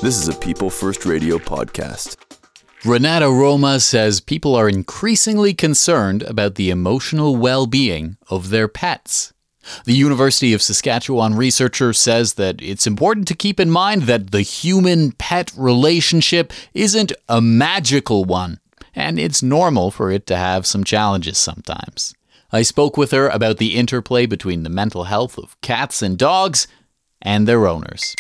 This is a People First Radio podcast. Renata Roma says people are increasingly concerned about the emotional well-being of their pets. The University of Saskatchewan researcher says that it's important to keep in mind that the human-pet relationship isn't a magical one, and it's normal for it to have some challenges sometimes. I spoke with her about the interplay between the mental health of cats and dogs and their owners.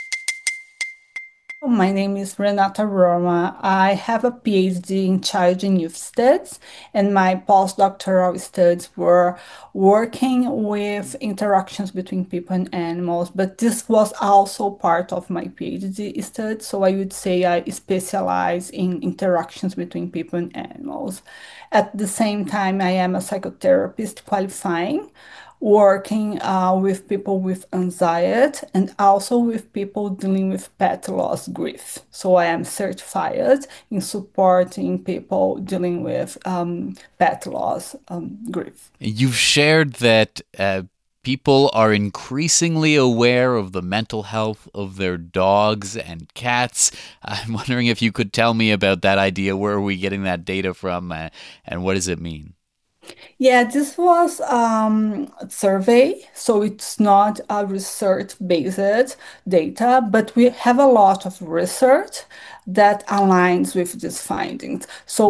My name is Renata Roma. I have a PhD in child and youth studies, and my postdoctoral studies were working with interactions between people and animals, but this was also part of my PhD study, so I would say I specialize in interactions between people and animals. At the same time, I am a psychotherapist qualifying, working with people with anxiety and also with people dealing with pet loss grief. So I am certified in supporting people dealing with pet loss grief. You've shared that people are increasingly aware of the mental health of their dogs and cats. I'm wondering if you could tell me about that idea. Where are we getting that data from, and what does it mean? Yeah, this was a survey, so it's not a research-based data, but we have a lot of research that aligns with these findings. So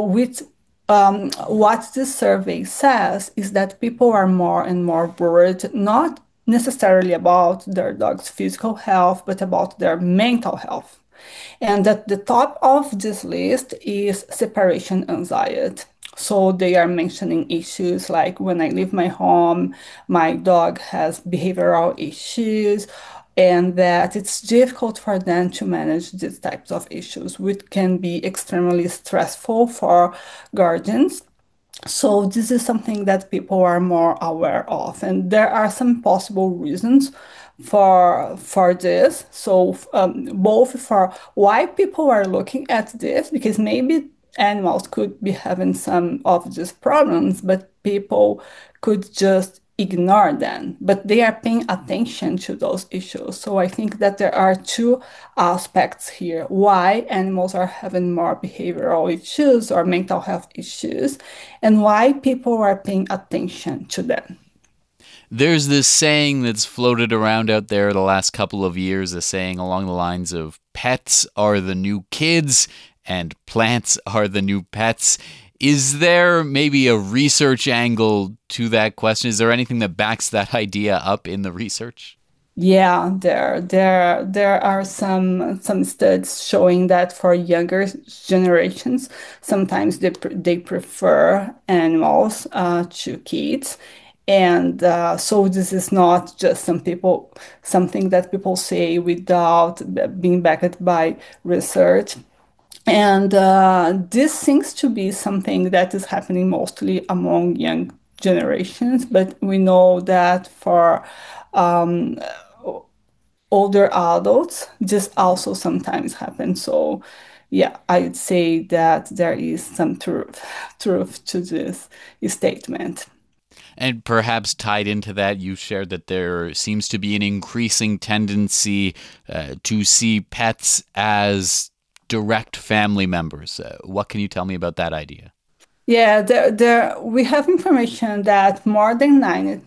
what this survey says is that people are more and more worried, not necessarily about their dog's physical health, but about their mental health. And at the top of this list is separation anxiety. So they are mentioning issues like when I leave my home, my dog has behavioral issues, and that it's difficult for them to manage these types of issues, which can be extremely stressful for guardians. So this is something that people are more aware of, and there are some possible reasons for this. So both for why people are looking at this, because maybe animals could be having some of these problems, but people could just ignore them, but they are paying attention to those issues. So I think that there are two aspects here: why animals are having more behavioral issues or mental health issues, and why people are paying attention to them. There's this saying that's floated around out there the last couple of years, a saying along the lines of pets are the new kids and plants are the new pets. Is there maybe a research angle to that question? Is there anything that backs that idea up in the research? Yeah, there are some studies showing that for younger generations, sometimes they prefer animals to kids. And so this is not just something that people say without being backed by research. And this seems to be something that is happening mostly among young generations, but we know that for um, older adults, this also sometimes happens. So, yeah, I would say that there is some truth to this statement. And perhaps tied into that, you shared that there seems to be an increasing tendency to see pets as direct family members. What can you tell me about that idea? Yeah, we have information that more than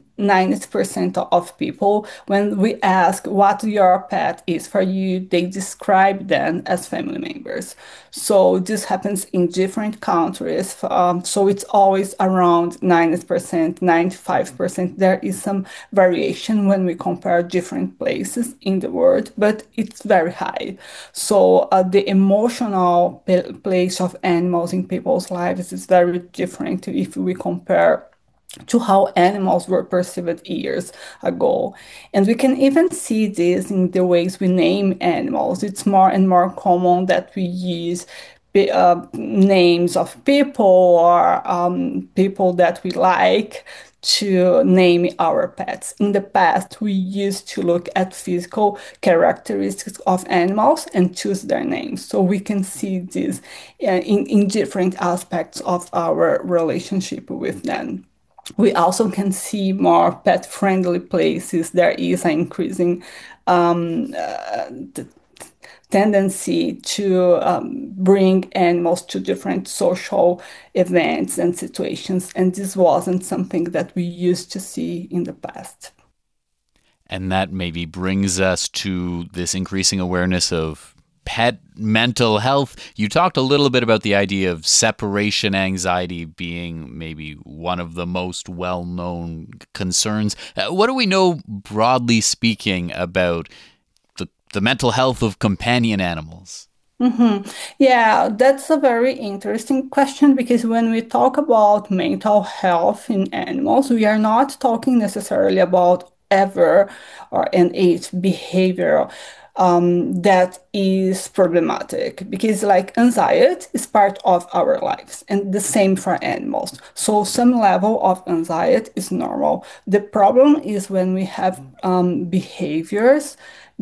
90% of people, when we ask what your pet is for you, they describe them as family members. So this happens in different countries. So it's always around 90%, 95%. There is some variation when we compare different places in the world, but it's very high. So the emotional place of animals in people's lives is very different if we compare to how animals were perceived years ago. And we can even see this in the ways we name animals. It's more and more common that we use names of people or people that we like to name our pets. In the past, we used to look at physical characteristics of animals and choose their names. So we can see this in different aspects of our relationship with them. We also can see more pet-friendly places. There is an increasing tendency to bring animals to different social events and situations. And this wasn't something that we used to see in the past. And that maybe brings us to this increasing awareness of pet mental health. You talked a little bit about the idea of separation anxiety being maybe one of the most well-known concerns. What do we know, broadly speaking, about the mental health of companion animals? Mm-hmm. Yeah, that's a very interesting question because when we talk about mental health in animals, we are not talking necessarily about ever or innate behavior that is problematic because like anxiety is part of our lives and the same for animals. So some level of anxiety is normal. The problem is when we have behaviors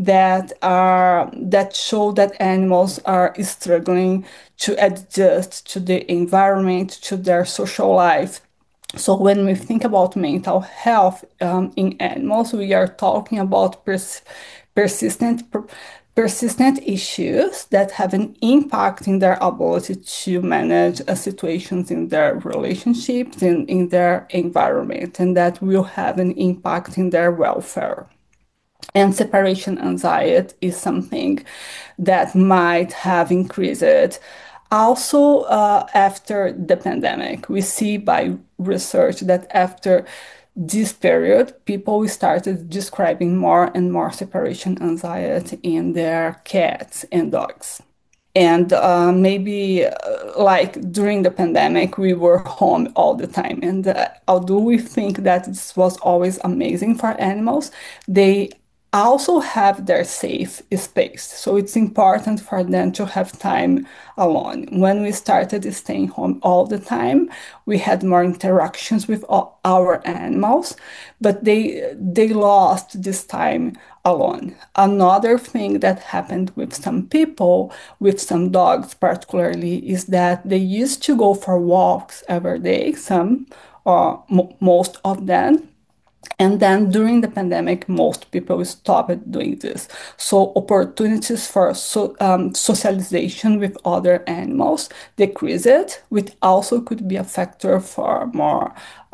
that show that animals are struggling to adjust to the environment, to their social life. So when we think about mental health in animals, we are talking about persistent persistent issues that have an impact in their ability to manage situations in their relationships and in their environment, and that will have an impact in their welfare. And separation anxiety is something that might have increased. Also, after the pandemic, we see by research that after this period, people started describing more and more separation anxiety in their cats and dogs. And maybe like during the pandemic, we were home all the time. And although we think that this was always amazing for animals, they also have their safe space. So it's important for them to have time alone. When we started staying home all the time, we had more interactions with our animals, but they lost this time alone. Another thing that happened with some people, with some dogs particularly, is that they used to go for walks every day, some or most of them. And then during the pandemic, most people stopped doing this. So opportunities for socialization with other animals decreased, which also could be a factor for more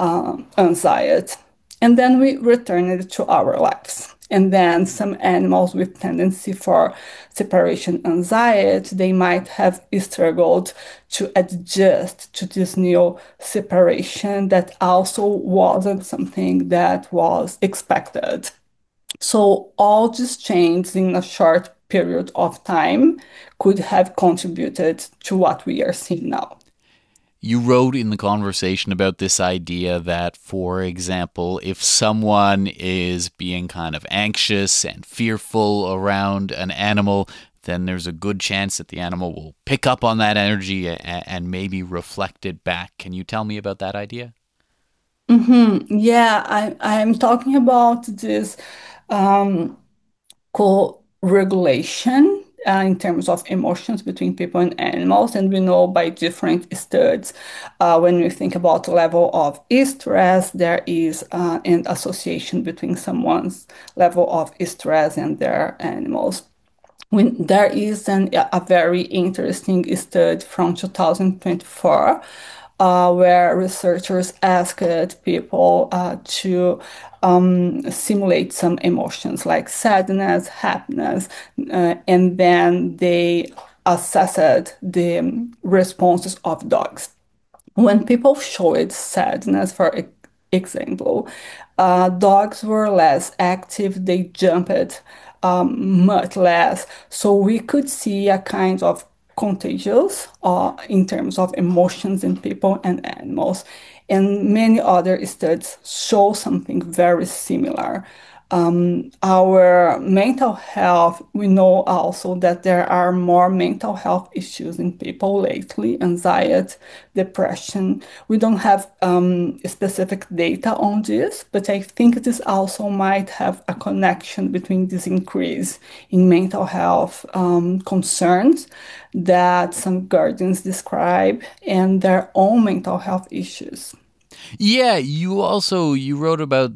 anxiety. And then we returned to our lives. And then some animals with tendency for separation anxiety, they might have struggled to adjust to this new separation that also wasn't something that was expected. So all these changes in a short period of time could have contributed to what we are seeing now. You wrote in the conversation about this idea that, for example, if someone is being kind of anxious and fearful around an animal, then there's a good chance that the animal will pick up on that energy and maybe reflect it back. Can you tell me about that idea? Yeah, I'm talking about this um, co-regulation in terms of emotions between people and animals. And we know by different studies, when we think about the level of stress, there is an association between someone's level of stress and their animals. There is a very interesting study from 2024 where researchers asked people to simulate some emotions like sadness, happiness, and then they assessed the responses of dogs. When people showed sadness, for example, dogs were less active, they jumped much less. So we could see a kind of contagious in terms of emotions in people and animals. And many other studies show something very similar. Our mental health, we know also that there are more mental health issues in people lately, anxiety, depression. We don't have specific data on this, but I think this also might have a connection between this increase in mental health concerns that some guardians describe and their own mental health issues. Yeah, you wrote about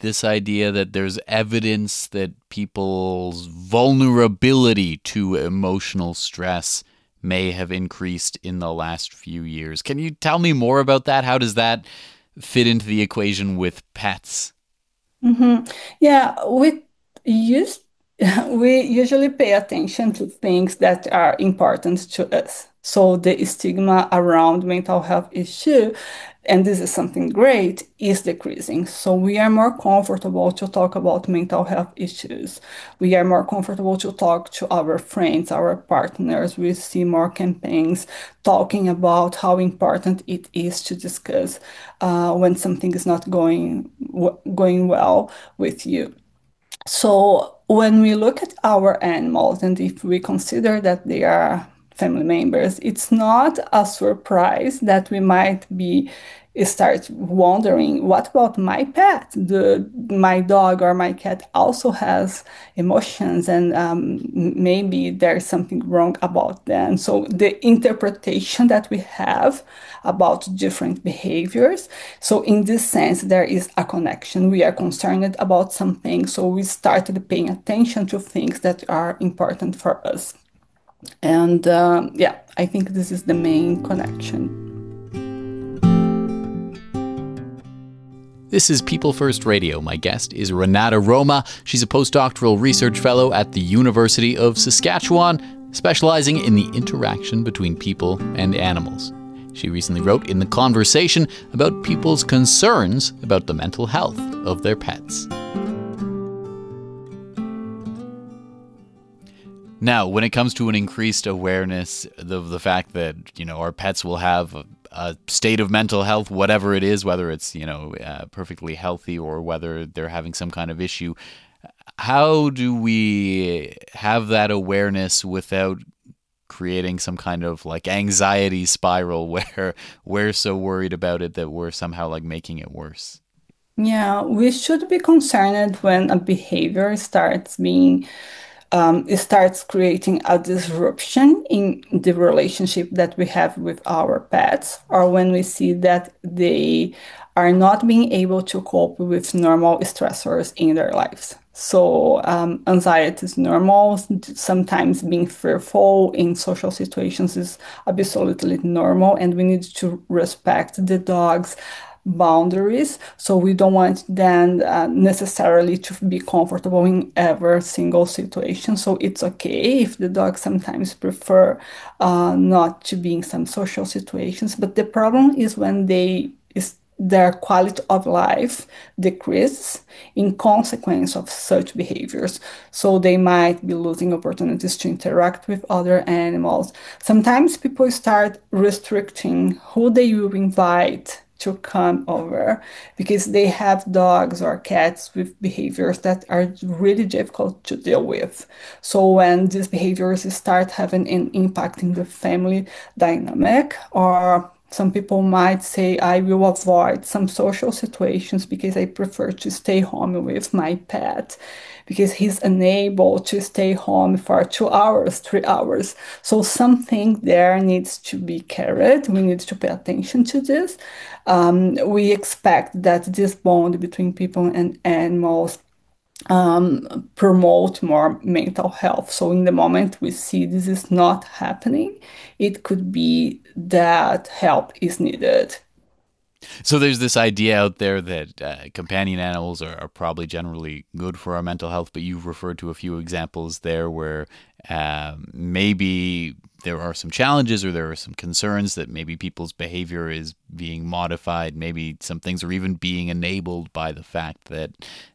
this idea that there's evidence that people's vulnerability to emotional stress may have increased in the last few years. Can you tell me more about that? How does that fit into the equation with pets? Yeah, use we usually pay attention to things that are important to us. So the stigma around mental health issue, and this is something great, is decreasing. So we are more comfortable to talk about mental health issues. We are more comfortable to talk to our friends, our partners. We see more campaigns talking about how important it is to discuss when something is not going well with you. So when we look at our animals, and if we consider that they are family members, it's not a surprise that we might be start wondering, what about my pet? My dog or my cat also has emotions, and maybe there's something wrong about them. So the interpretation that we have about different behaviors. So in this sense, there is a connection. We are concerned about something, so we started paying attention to things that are important for us. And yeah, I think this is the main connection. This is People First Radio. My guest is Renata Roma. She's a postdoctoral research fellow at the University of Saskatchewan, specializing in the interaction between people and animals. She recently wrote in The Conversation about people's concerns about the mental health of their pets. Now, when it comes to an increased awareness of the fact that, our pets will have a state of mental health, whatever it is, whether it's, perfectly healthy or whether they're having some kind of issue, how do we have that awareness without creating some kind of like anxiety spiral where we're so worried about it that we're somehow like making it worse? Yeah, we should be concerned when a behavior starts being it starts creating a disruption in the relationship that we have with our pets, or when we see that they are not being able to cope with normal stressors in their lives. So, anxiety is normal. Sometimes being fearful in social situations is absolutely normal, and we need to respect the dog's boundaries. So we don't want them necessarily to be comfortable in every single situation. So it's okay if the dog sometimes prefer not to be in some social situations. But the problem is when their quality of life decreases in consequence of such behaviors. So they might be losing opportunities to interact with other animals. Sometimes people start restricting who they will invite to come over because they have dogs or cats with behaviors that are really difficult to deal with. So when these behaviors start having an impact in the family dynamic, or some people might say, I will avoid some social situations because I prefer to stay home with my pet because he's unable to stay home for 2 hours, 3 hours. So something there needs to be carried. We need to pay attention to this. We expect that this bond between people and animals promote more mental health. So in the moment we see this is not happening, it could be that help is needed. So there's this idea out there that companion animals are probably generally good for our mental health, but you've referred to a few examples there where maybe there are some challenges or there are some concerns that maybe people's behavior is being modified. Maybe some things are even being enabled by the fact that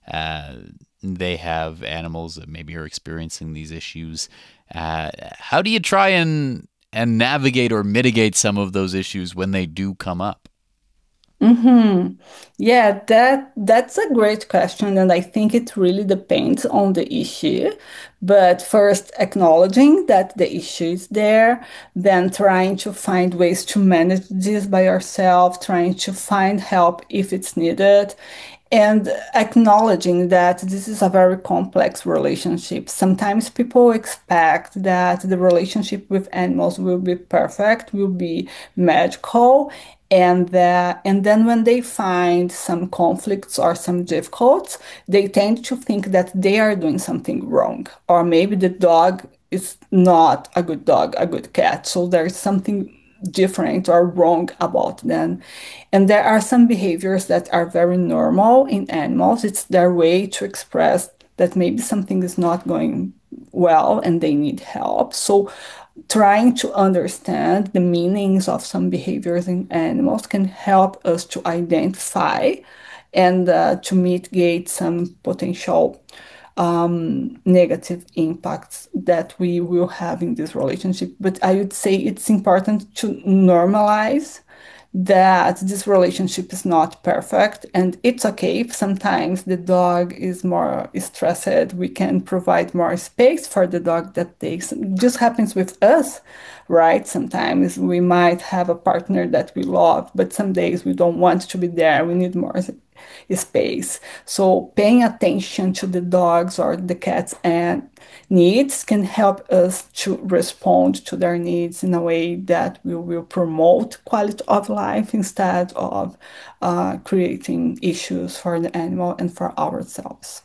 they have animals that maybe are experiencing these issues. How do you try and navigate or mitigate some of those issues when they do come up? Mm-hmm. Yeah, that's a great question, and I think it really depends on the issue. But first, acknowledging that the issue is there, then trying to find ways to manage this by yourself, trying to find help if it's needed, and acknowledging that this is a very complex relationship. Sometimes people expect that the relationship with animals will be perfect, will be magical, And then when they find some conflicts or some difficulties, they tend to think that they are doing something wrong, or maybe the dog is not a good dog, a good cat. So there's something different or wrong about them. And there are some behaviors that are very normal in animals. It's their way to express that maybe something is not going well and they need help. So trying to understand the meanings of some behaviors in animals can help us to identify and to mitigate some potential negative impacts that we will have in this relationship. But I would say it's important to normalize that this relationship is not perfect, and it's okay if sometimes the dog is more stressed. We can provide more space for the dog that takes. It just happens with us, right? Sometimes we might have a partner that we love, but some days we don't want to be there. We need more space. So paying attention to the dogs or the cats and needs can help us to respond to their needs in a way that we will promote quality of life instead of creating issues for the animal and for ourselves.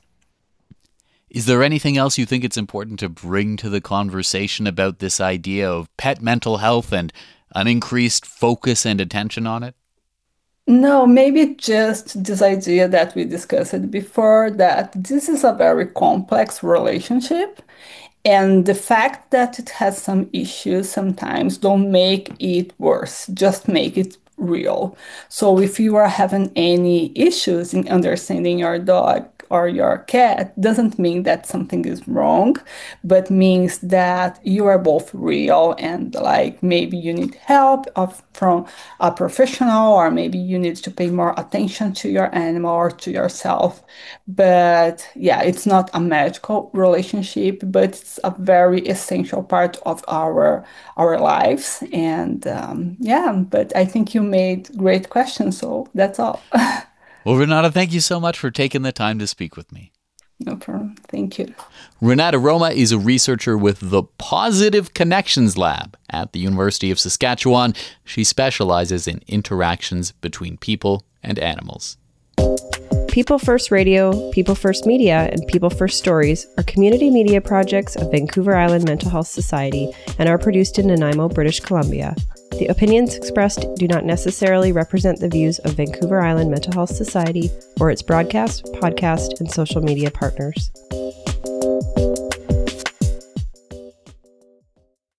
Is there anything else you think it's important to bring to the conversation about this idea of pet mental health and an increased focus and attention on it? No, maybe just this idea that we discussed before, that this is a very complex relationship, and the fact that it has some issues sometimes don't make it worse, just make it real. So if you are having any issues in understanding your dog or your cat, doesn't mean that something is wrong, but means that you are both real, and like maybe you need help from a professional, or maybe you need to pay more attention to your animal or to yourself. But yeah, it's not a magical relationship, but it's a very essential part of our lives. And yeah, but I think you made great questions, so that's all. Well, Renata, thank you so much for taking the time to speak with me. No problem. Thank you. Renata Roma is a researcher with the Positive Connections Lab at the University of Saskatchewan. She specializes in interactions between people and animals. People First Radio, People First Media, and People First Stories are community media projects of Vancouver Island Mental Health Society and are produced in Nanaimo, British Columbia. The opinions expressed do not necessarily represent the views of Vancouver Island Mental Health Society or its broadcast, podcast, and social media partners.